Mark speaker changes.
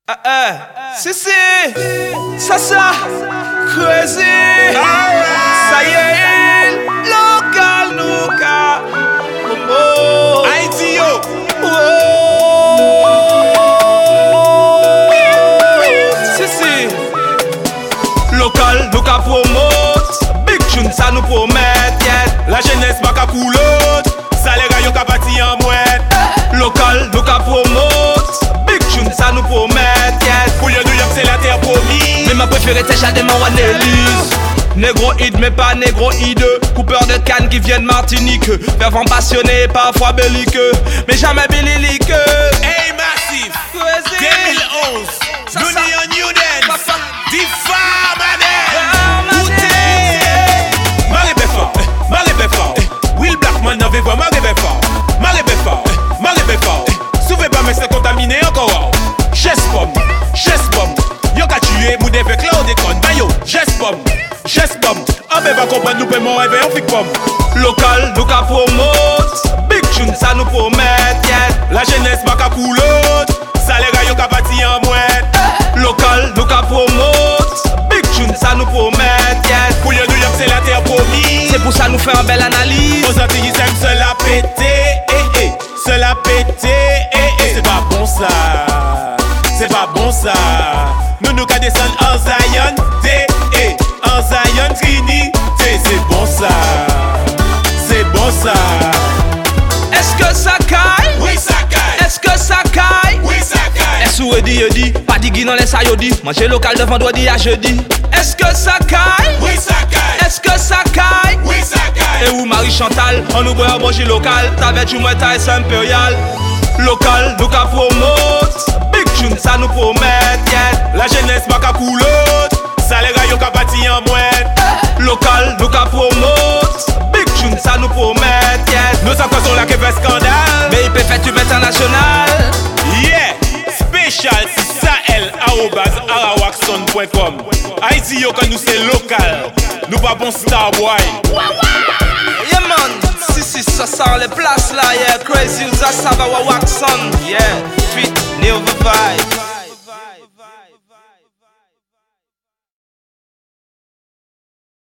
Speaker 1: Si, ça, crazy. Ça y est, local, Luka.
Speaker 2: Haïti, yo.
Speaker 1: Si. Local, Luka promote. Big tune, ça nous promet.
Speaker 2: La jeunesse m'a qu'à coulotte. Salaire yo ka bâti en mouette.
Speaker 1: Local, Luka promote. Big tune, ça nous promet.
Speaker 2: Pour New York, c'est la terre promise.
Speaker 1: Mais ma préférée, c'est Chadema One Elise. Négro hid, mais pas négro hideux. Coupeur de canne qui viennent Martinique. Fervent passionné, parfois belliqueux. Mais jamais bellique.
Speaker 2: Hey, Massif. 2011. New Dance. Difa, Manen. Outé. Marie Beffort. Will Blackman n'avait pas Marie Beffort. Marie Beffort. Souvez pas, mais c'est contaminé encore. Chess-bomb. Yo ka tué, mou devek la ou déconne. Bayo, chess-bomb. Ah ben va comprendre, nous paiement rêver en fic pomme.
Speaker 1: Local, Luka promote. Big tune, ça nous promet.
Speaker 2: La jeunesse m'a qu'à coulotte. Salaire yo ka bâti en mouette.
Speaker 1: Local, Luka promote. Big tune, ça nous promet.
Speaker 2: Pour New York, c'est la terre promise.
Speaker 1: C'est pour ça nous faire une belle analyse.
Speaker 2: Aux Antilles, ils aiment se la péter. Se la péter. C'est pas bon ça. Nous qu'à descendre en Zion. En Zion Trinité. C'est bon ça.
Speaker 1: Est-ce que ça caille?
Speaker 2: Oui, ça caille.
Speaker 1: Est-ce que ça caille?
Speaker 2: Oui, ça caille.
Speaker 1: Est-ce ou dit? Pas digui dans les sayodi. Manger local de vendredi à jeudi. Est-ce que ça caille?
Speaker 2: Oui, ça caille.
Speaker 1: Est-ce que ça caille?
Speaker 2: Oui, ça caille.
Speaker 1: Et où Marie Chantal, on ouvre un manger local. T'avais du moins taille impérial. Local, Luka promote. Big tune, ça nous promet.
Speaker 2: La jeunesse m'a qu'à coulotte. Salaire yo ka bâti en mouette.
Speaker 1: Local, Luka promote. Big tune, ça nous promet.
Speaker 2: Nous sommes sur la qui fait scandale.
Speaker 1: Mais il peut faire tube international.
Speaker 2: Yeah, spécial si Sahel @arawakson.com. Haïti yo quand nous c'est local. Nous pas bon star boy.
Speaker 1: Yeah man, si ça sent les places là. Yeah, crazy, ça va Waxon. Yeah, fit, new vibe.